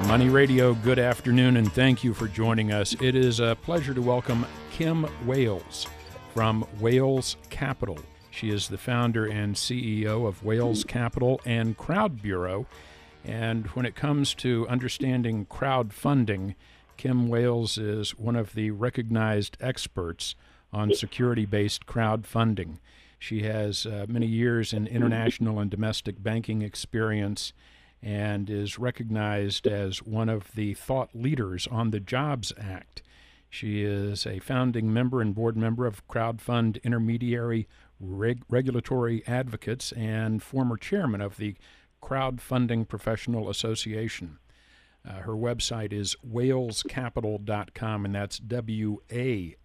Money Radio, good afternoon, and thank you for joining us. It is a pleasure to welcome Kim Wales from Wales Capital. She is the founder and CEO of Wales Capital and Crowd Bureau. And when it comes to understanding crowdfunding, Kim Wales is one of the recognized experts on security-based crowdfunding. She has many years in international and domestic banking experience and is recognized as one of the thought leaders on the Jobs Act. She is a founding member and board member of Crowdfund Intermediary Regulatory Advocates and former chairman of the Crowdfunding Professional Association. Her website is walescapital.com, and that's WALES,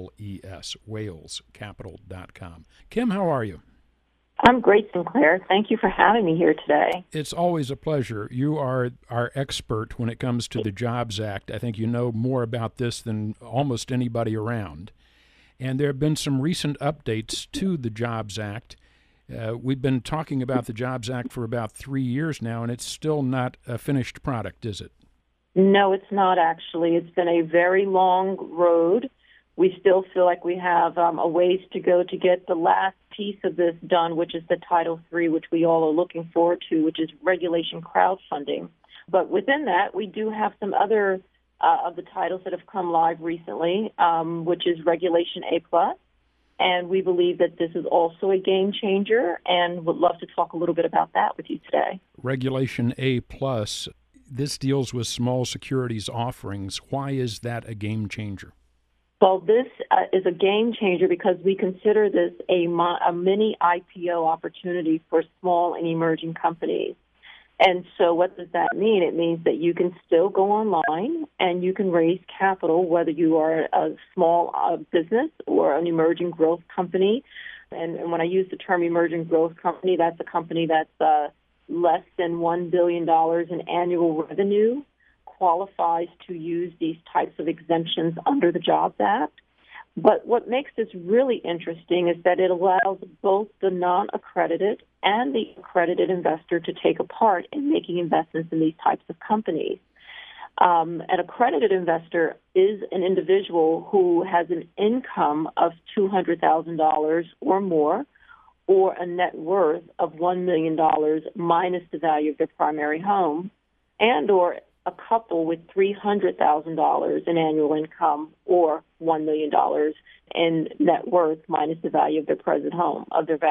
walescapital.com. Kim, how are you? I'm great, Sinclair. Thank you for having me here today. It's always a pleasure. You are our expert when it comes to the Jobs Act. I think you know more about this than almost anybody around. And there have been some recent updates to the Jobs Act. We've been talking about the Jobs Act for about 3 years now, and it's still not a finished product, is it? No, it's not actually. It's been a very long road. We still feel like we have a ways to go to get the last piece of this done, which is the Title III, which we all are looking forward to, which is regulation crowdfunding. But within that, we do have some other of the titles that have come live recently, which is Regulation A+. And we believe that this is also a game changer and would love to talk a little bit about that with you today. Regulation A+, this deals with small securities offerings. Why is that a game changer? Well, this is a game changer because we consider this a mini IPO opportunity for small and emerging companies. And so what does that mean? It means that you can still go online and you can raise capital, whether you are a small business or an emerging growth company. And when I use the term emerging growth company, that's a company that's less than $1 billion in annual revenue, qualifies to use these types of exemptions under the Jobs Act. But what makes this really interesting is that it allows both the non-accredited and the accredited investor to take a part in making investments in these types of companies. An accredited investor is an individual who has an income of $200,000 or more, or a net worth of $1 million minus the value of their primary home, and or a couple with $300,000 in annual income or $1 million in net worth minus the value of their present home,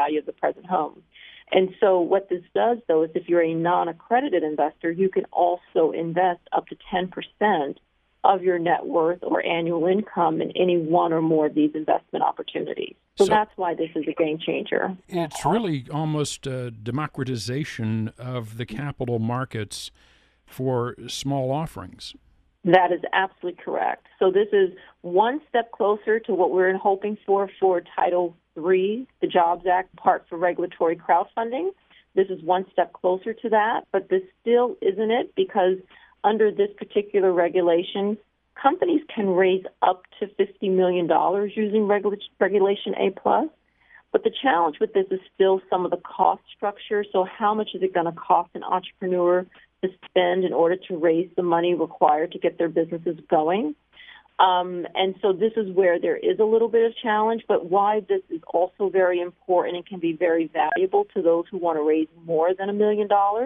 And so what this does, though, is if you're a non-accredited investor, you can also invest up to 10% of your net worth or annual income in any one or more of these investment opportunities. So that's why this is a game changer. It's really almost a democratization of the capital markets for small offerings. That is absolutely correct. So this is one step closer to what we're hoping for Title III, the Jobs Act, part for regulatory crowdfunding. This is one step closer to that, but this still isn't it, because under this particular regulation, companies can raise up to $50 million using Regulation A+. But the challenge with this is still some of the cost structure. So how much is it going to cost an entrepreneur to spend in order to raise the money required to get their businesses going? And so this is where there is a little bit of challenge, but why this is also very important and can be very valuable to those who want to raise more than $1 million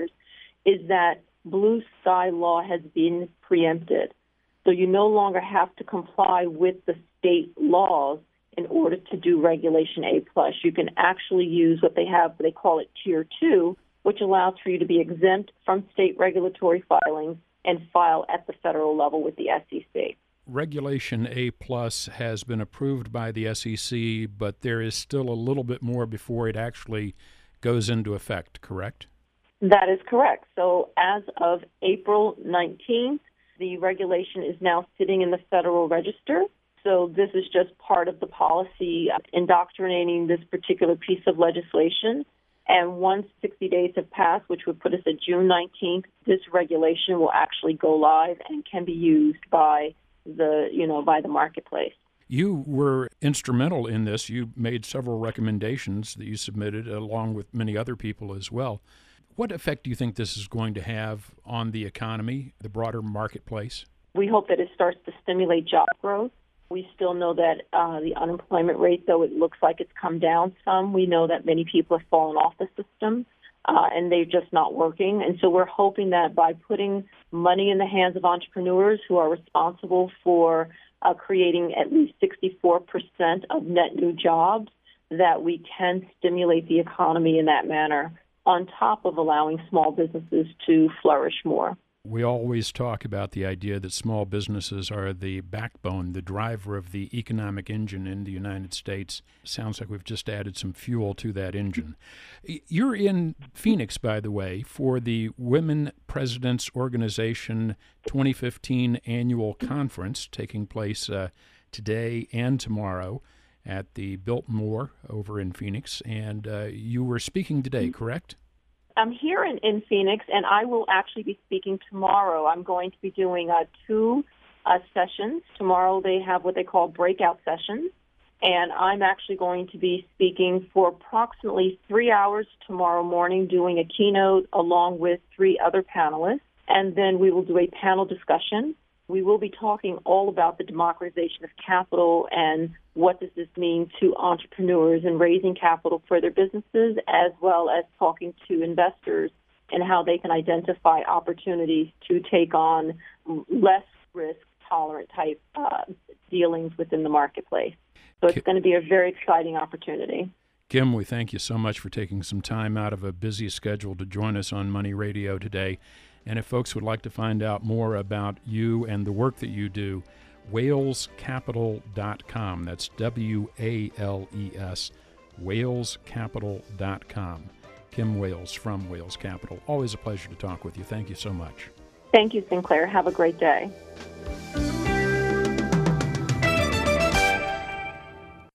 is that blue sky law has been preempted. So you no longer have to comply with the state laws in order to do Regulation A+. You can actually use what they have, they call it Tier 2, which allows for you to be exempt from state regulatory filings and file at the federal level with the SEC. Regulation A+ has been approved by the SEC, but there is still a little bit more before it actually goes into effect, correct? That is correct. So as of April 19th, the regulation is now sitting in the Federal Register. So this is just part of the policy indoctrinating this particular piece of legislation. And once 60 days have passed, which would put us at June 19th, this regulation will actually go live and can be used by the marketplace. You were instrumental in this. You made several recommendations that you submitted along with many other people as well. What effect do you think this is going to have on the economy, the broader marketplace? We hope that it starts to stimulate job growth. We still know that the unemployment rate, though it looks like it's come down some, we know that many people have fallen off the system and they're just not working. And so we're hoping that by putting money in the hands of entrepreneurs who are responsible for creating at least 64% of net new jobs, that we can stimulate the economy in that manner, on top of allowing small businesses to flourish more. We always talk about the idea that small businesses are the backbone, the driver of the economic engine in the United States. Sounds like we've just added some fuel to that engine. You're in Phoenix, by the way, for the Women Presidents Organization 2015 annual conference taking place today and tomorrow at the Biltmore over in Phoenix. And you were speaking today, correct? I'm here in Phoenix, and I will actually be speaking tomorrow. I'm going to be doing two sessions. Tomorrow they have what they call breakout sessions, and I'm actually going to be speaking for approximately 3 hours tomorrow morning, doing a keynote along with 3 other panelists, and then we will do a panel discussion. We will be talking all about the democratization of capital and what does this mean to entrepreneurs and raising capital for their businesses, as well as talking to investors and how they can identify opportunities to take on less risk-tolerant type dealings within the marketplace. So it's going to be a very exciting opportunity. Kim, we thank you so much for taking some time out of a busy schedule to join us on Money Radio today. And if folks would like to find out more about you and the work that you do, walescapital.com. That's WALES, walescapital.com. Kim Wales from Wales Capital. Always a pleasure to talk with you. Thank you so much. Thank you, Sinclair. Have a great day.